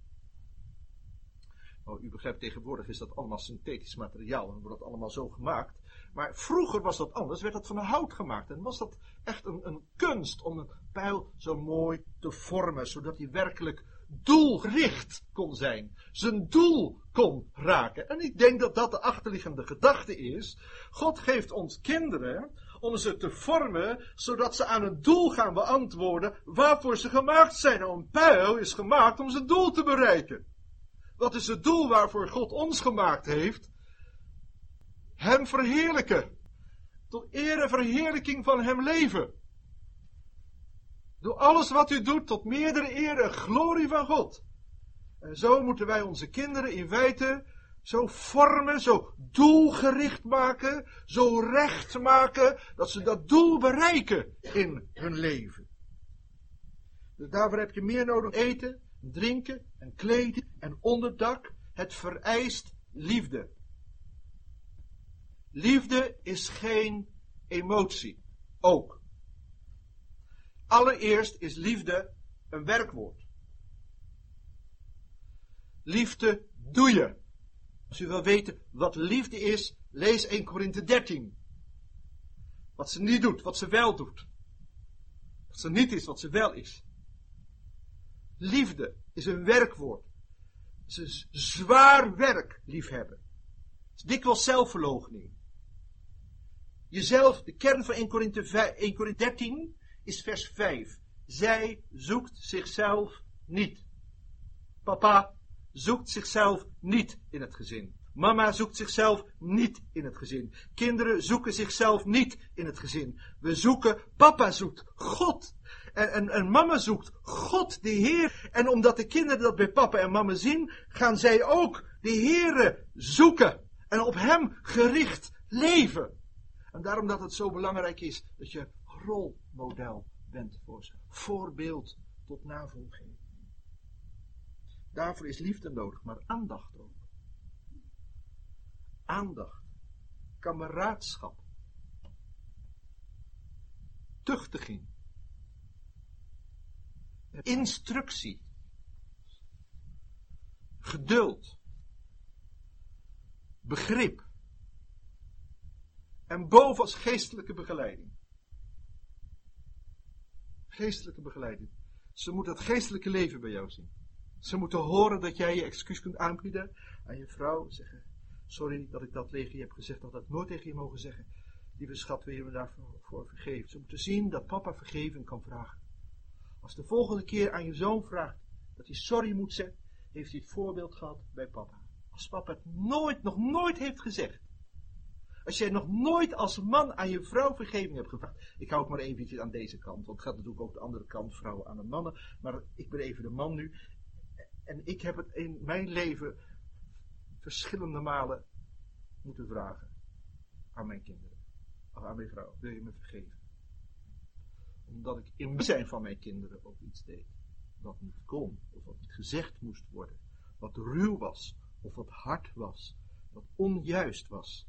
Oh, u begrijpt, tegenwoordig is dat allemaal synthetisch materiaal en wordt dat allemaal zo gemaakt. Maar vroeger was dat anders, werd dat van hout gemaakt. En was dat echt een, een kunst om een pijl zo mooi te vormen, zodat hij werkelijk doelgericht kon zijn. Zijn doel kon raken. En ik denk dat dat de achterliggende gedachte is. God geeft ons kinderen om ze te vormen, zodat ze aan het doel gaan beantwoorden waarvoor ze gemaakt zijn. Nou, een pijl is gemaakt om zijn doel te bereiken. Wat is het doel waarvoor God ons gemaakt heeft? Hem verheerlijken. Tot eer en verheerlijking van hem leven. Doe alles wat u doet tot meerdere eer en glorie van God. En zo moeten wij onze kinderen in feite zo vormen, zo doelgericht maken, zo recht maken, dat ze dat doel bereiken in hun leven. Dus daarvoor heb je meer nodig eten, drinken en kleden en onderdak. Het vereist liefde. Liefde is geen emotie. Ook. Allereerst is liefde een werkwoord. Liefde doe je. Als u wil weten wat liefde is, lees Eerste Korinthe dertien. Wat ze niet doet, wat ze wel doet. Wat ze niet is, wat ze wel is. Liefde is een werkwoord. Het is een zwaar werk, liefhebben. Het is dikwijls zelfverloochening. Jezelf, de kern van Eerste Korinthe dertien is vers vijf. Zij zoekt zichzelf niet. Papa zoekt zichzelf niet in het gezin. Mama zoekt zichzelf niet in het gezin. Kinderen zoeken zichzelf niet in het gezin. We zoeken, papa zoekt God. En, en, en mama zoekt God, de Heer. En omdat de kinderen dat bij papa en mama zien, gaan zij ook de Heere zoeken. En op hem gericht leven. En daarom dat het zo belangrijk is dat je rolmodel bent voor ze. Voorbeeld tot navolging. Daarvoor is liefde nodig, maar aandacht ook. Aandacht. Kameraadschap. Tuchtiging. Instructie. Geduld. Begrip. En bovenals geestelijke begeleiding. Geestelijke begeleiding. Ze moeten het geestelijke leven bij jou zien. Ze moeten horen dat jij je excuus kunt aanbieden aan je vrouw. Zeggen, sorry dat ik dat tegen je heb gezegd, dat dat nooit tegen je mogen zeggen. Lieve schat, wil je me daarvoor voor vergeven? Ze moeten zien dat papa vergeving kan vragen. Als de volgende keer aan je zoon vraagt dat hij sorry moet zeggen, heeft hij het voorbeeld gehad bij papa. Als papa het nooit, nog nooit heeft gezegd. Als jij nog nooit als man aan je vrouw vergeving hebt gevraagd. Ik hou het maar eventjes aan deze kant, want het gaat natuurlijk ook de andere kant, vrouwen aan de mannen. Maar ik ben even de man nu. En ik heb het in mijn leven verschillende malen moeten vragen aan mijn kinderen. Of aan mijn vrouw. Wil je me vergeven? Omdat ik in het zijn van mijn kinderen ook iets deed. Wat niet kon. Of wat niet gezegd moest worden. wat ruw was, of wat hard was, wat onjuist was,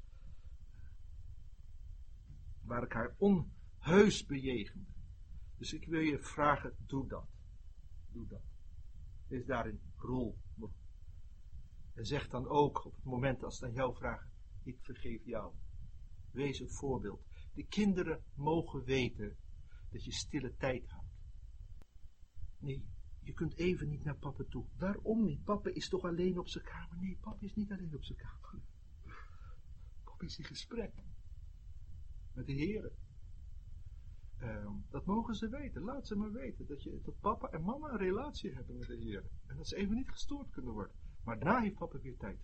waar ik haar onheus bejegende. Dus ik wil je vragen, doe dat. Doe dat. Wees daarin rol. En zeg dan ook op het moment als ze aan jou vragen, ik vergeef jou. Wees een voorbeeld. De kinderen mogen weten dat je stille tijd houdt. Nee, je kunt even niet naar papa toe. Waarom niet? Papa is toch alleen op zijn kamer? Nee, papa is niet alleen op zijn kamer. Papa is in gesprek met de Heer. Uh, dat mogen ze weten. Laat ze maar weten dat, je, dat papa en mama een relatie hebben met de Heer. En dat ze even niet gestoord kunnen worden. Maar daarna heeft papa weer tijd.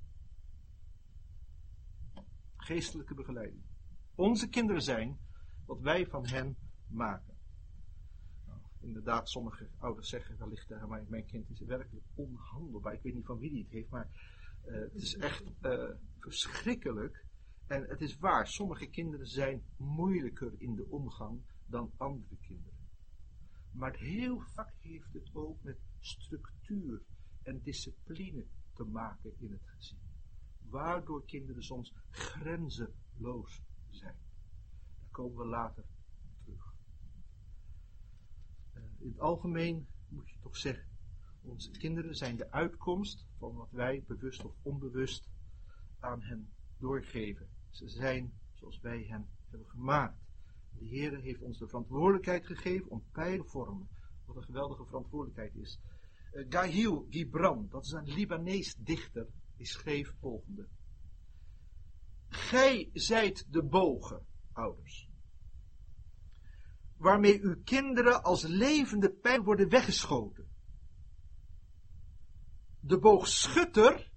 Geestelijke begeleiding. Onze kinderen zijn wat wij van hen maken. Nou, inderdaad, sommige ouders zeggen wellicht tegen mij, mijn kind is werkelijk onhandelbaar. Ik weet niet van wie die het heeft, maar uh, het is echt uh, verschrikkelijk. En het is waar, sommige kinderen zijn moeilijker in de omgang dan andere kinderen. Maar heel vaak heeft het ook met structuur en discipline te maken in het gezin. Waardoor kinderen soms grenzeloos zijn. Daar komen we later terug. Uh, in het algemeen moet je toch zeggen, onze kinderen zijn de uitkomst van wat wij bewust of onbewust aan hen doorgeven. Ze zijn zoals wij hen hebben gemaakt. De Heer heeft ons de verantwoordelijkheid gegeven om pijlen te vormen. Wat een geweldige verantwoordelijkheid is. Uh, Gahil Gibran, dat is een Libanees dichter, die schreef het volgende. Gij zijt de bogen, ouders, waarmee uw kinderen als levende pijl worden weggeschoten. De boogschutter,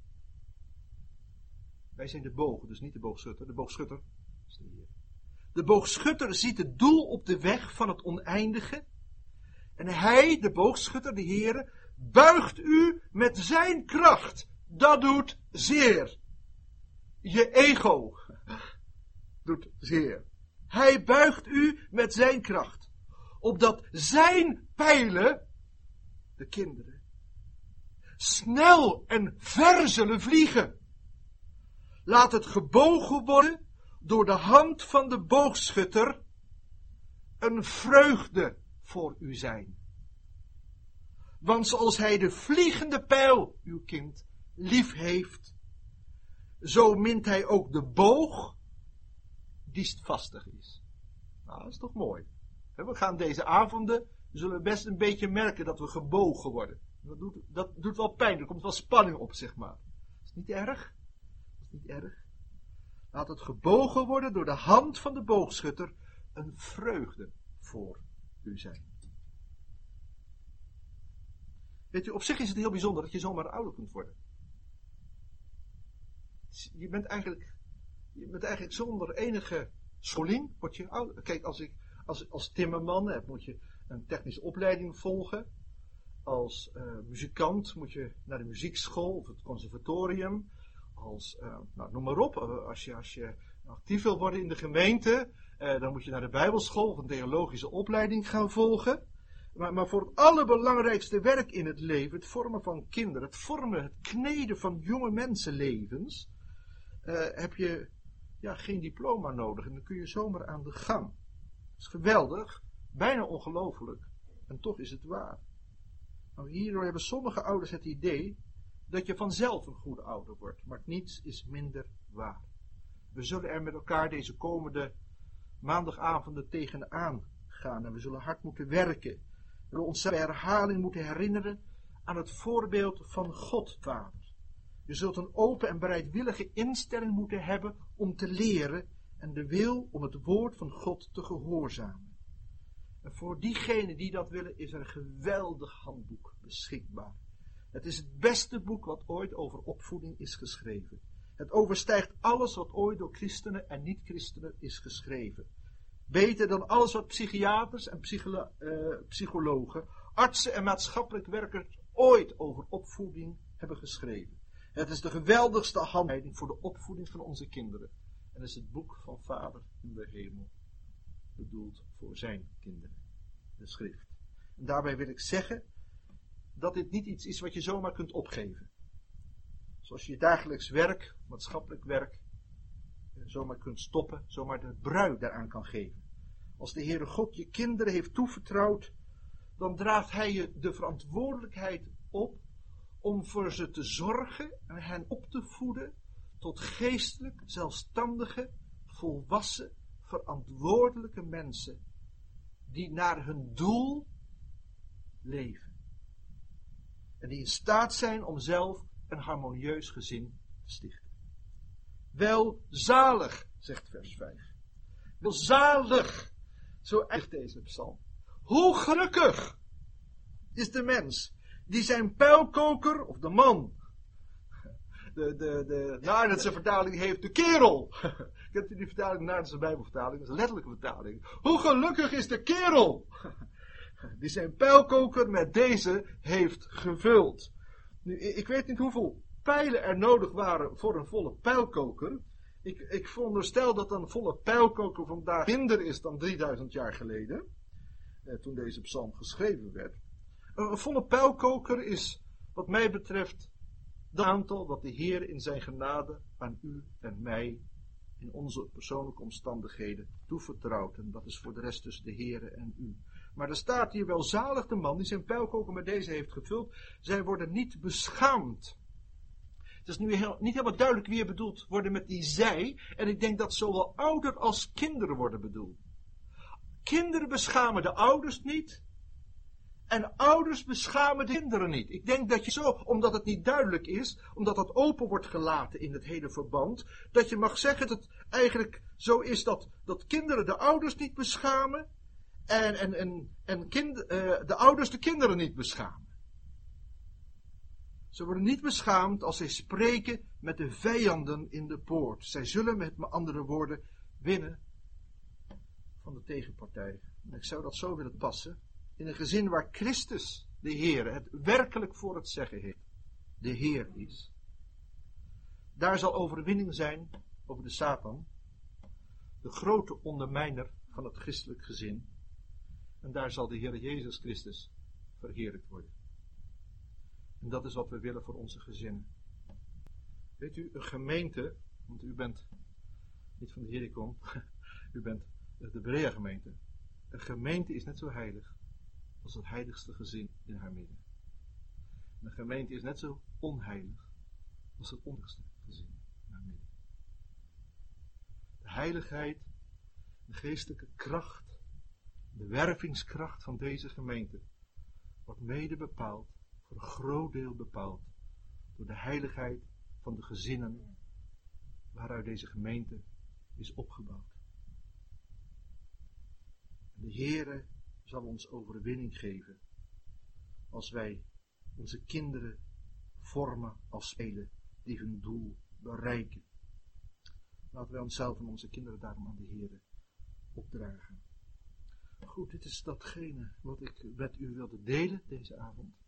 wij zijn de bogen, dus niet de boogschutter, de boogschutter is de Heer. De boogschutter ziet het doel op de weg van het oneindige. En hij, de boogschutter, de Heere, buigt u met zijn kracht. Dat doet zeer. Je ego doet zeer. Hij buigt u met zijn kracht. Opdat zijn pijlen, de kinderen, snel en ver zullen vliegen. Laat het gebogen worden door de hand van de boogschutter een vreugde voor u zijn. Want zoals hij de vliegende pijl, uw kind, lief heeft, zo mint hij ook de boog die standvastig is. Nou, dat is toch mooi. We gaan deze avonden, we zullen best een beetje merken dat we gebogen worden. Dat doet, dat doet wel pijn, er komt wel spanning op, zeg maar. Dat is niet erg. Dat is niet erg. Laat het gebogen worden door de hand van de boogschutter een vreugde voor u zijn. Weet u, op zich is het heel bijzonder dat je zomaar ouder kunt worden. Je bent eigenlijk, je bent eigenlijk zonder enige scholing, word je ouder. Kijk, als ik als, als timmerman heb, moet je een technische opleiding volgen. Als uh, muzikant moet je naar de muziekschool of het conservatorium. Als, uh, nou, noem maar op, uh, als, je, als je actief wil worden in de gemeente, uh, dan moet je naar de bijbelschool of een theologische opleiding gaan volgen. Maar, maar voor het allerbelangrijkste werk in het leven, het vormen van kinderen, het vormen, het kneden van jonge mensenlevens, uh, heb je ja, geen diploma nodig en dan kun je zomaar aan de gang. Dat is geweldig, bijna ongelooflijk, en toch is het waar. Nou, hierdoor hebben sommige ouders het idee dat je vanzelf een goede ouder wordt, maar niets is minder waar. We zullen er met elkaar deze komende maandagavonden tegenaan gaan en we zullen hard moeten werken. We zullen ons bij herhaling moeten herinneren aan het voorbeeld van God, Vader. Je zult een open en bereidwillige instelling moeten hebben om te leren en de wil om het woord van God te gehoorzamen. En voor diegenen die dat willen is er een geweldig handboek beschikbaar. Het is het beste boek wat ooit over opvoeding is geschreven. Het overstijgt alles wat ooit door christenen en niet-christenen is geschreven. Beter dan alles wat psychiaters en psycholo- uh, psychologen, artsen en maatschappelijk werkers ooit over opvoeding hebben geschreven. Het is de geweldigste handleiding voor de opvoeding van onze kinderen. En het is het boek van Vader in de hemel, bedoeld voor zijn kinderen, de schrift. En daarbij wil ik zeggen, dat dit niet iets is wat je zomaar kunt opgeven. Zoals je je dagelijks werk, maatschappelijk werk, zomaar kunt stoppen, zomaar de brui daaraan kan geven. Als de Heere God je kinderen heeft toevertrouwd, dan draagt Hij je de verantwoordelijkheid op om voor ze te zorgen en hen op te voeden tot geestelijk, zelfstandige, volwassen, verantwoordelijke mensen die naar hun doel leven. En die in staat zijn om zelf een harmonieus gezin te stichten. Welzalig, zegt vers vijf. Welzalig, zo eindigt deze psalm. Hoe gelukkig is de mens die zijn pijlkoker, of de man, de, de, de Naardense vertaling heeft, de kerel. Kent u die vertaling, de Naardense Bijbelvertaling? Dat is een letterlijke vertaling. Hoe gelukkig is de kerel die zijn pijlkoker met deze heeft gevuld. Nu, ik weet niet hoeveel pijlen er nodig waren voor een volle pijlkoker. Ik, ik veronderstel dat een volle pijlkoker vandaag minder is dan drieduizend jaar geleden. Eh, toen deze psalm geschreven werd. Een, een volle pijlkoker is, wat mij betreft, dat aantal wat de Heer in zijn genade aan u en mij in onze persoonlijke omstandigheden toevertrouwt. En dat is voor de rest tussen de Heer en u. Maar er staat hier welzalig de man die zijn pijlkoker met deze heeft gevuld. Zij worden niet beschaamd. Het is nu heel, niet helemaal duidelijk wie er bedoeld worden met die zij. En ik denk dat zowel ouder als kinderen worden bedoeld. Kinderen beschamen de ouders niet. En ouders beschamen de kinderen niet. Ik denk dat je zo, omdat het niet duidelijk is, omdat dat open wordt gelaten in het hele verband, dat je mag zeggen dat het eigenlijk zo is dat, dat kinderen de ouders niet beschamen. En, en, en, en kind, uh, de ouders de kinderen niet beschamen. Ze worden niet beschaamd als zij spreken met de vijanden in de poort. Zij zullen met andere woorden winnen van de tegenpartij. En ik zou dat zo willen passen. In een gezin waar Christus, de Heer, het werkelijk voor het zeggen heeft. De Heer is. Daar zal overwinning zijn over de Satan. De grote ondermijner van het christelijk gezin. En daar zal de Heer Jezus Christus verheerlijkt worden. En dat is wat we willen voor onze gezinnen. Weet u, een gemeente, want u bent niet van de Hericon, u bent de Berea gemeente. Een gemeente is net zo heilig als het heiligste gezin in haar midden. Een gemeente is net zo onheilig als het onheiligste gezin in haar midden. De heiligheid, de geestelijke kracht, de wervingskracht van deze gemeente wordt mede bepaald, voor een groot deel bepaald, door de heiligheid van de gezinnen waaruit deze gemeente is opgebouwd. De Heere zal ons overwinning geven als wij onze kinderen vormen als spelen die hun doel bereiken. Laten wij onszelf en onze kinderen daarom aan de Heere opdragen. Goed, dit is datgene wat ik met u wilde delen deze avond.